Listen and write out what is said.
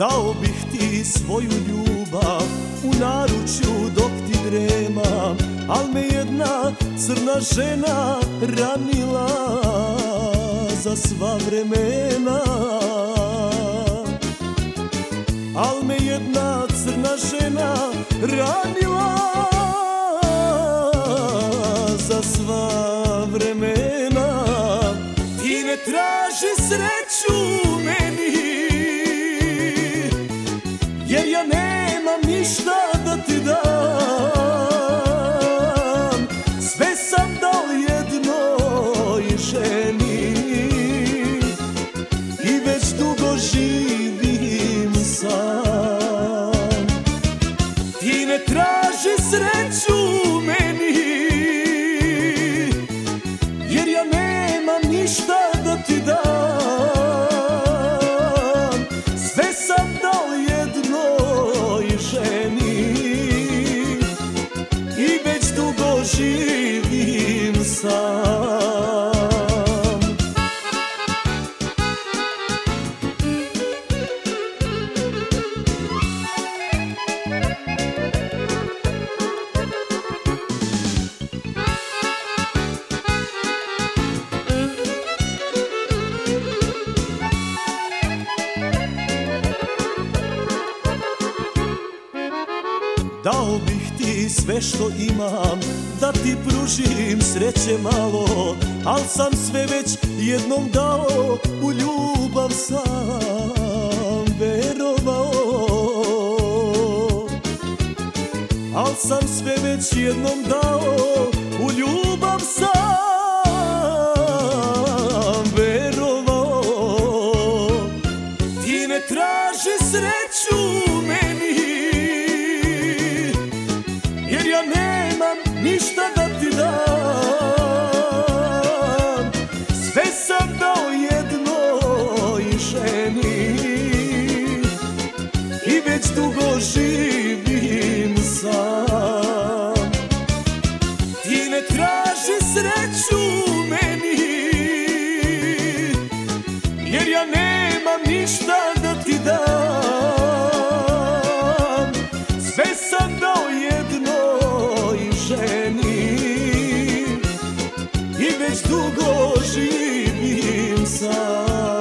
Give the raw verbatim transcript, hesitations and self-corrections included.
Dao bih ti svoju ljubav u naručju dok ti dremam, al me jedna crna žena ranila za sva vremena. Al me jedna crna žena ranila za sva vremena. Ti ne traži sreću meni, jer ja nemam ništa da ti dam. Sve sam dao jednoj ženi i već dugo živim sam. Ti ne traži sreću meni, jer ja nemam ništa da ti dam. Sve sam dao jednoj ženi i već dugo živim sam. Dao bih ti sve što imam, da ti pružim sreće malo, al sam sve već jednom dao, u ljubav sam verovao. Al sam sve već jednom dao, u ljubav sam verovao. Ti ne traži sreću meni, jer ja nemam ništa da ti dam. Sve sam dao jednoj ženi i već dugo živim sam. Ti ne traži sreću meni, jer ja nemam ništa da ti dam. Sve sam dao jednoj ženi i već dugo živim sam.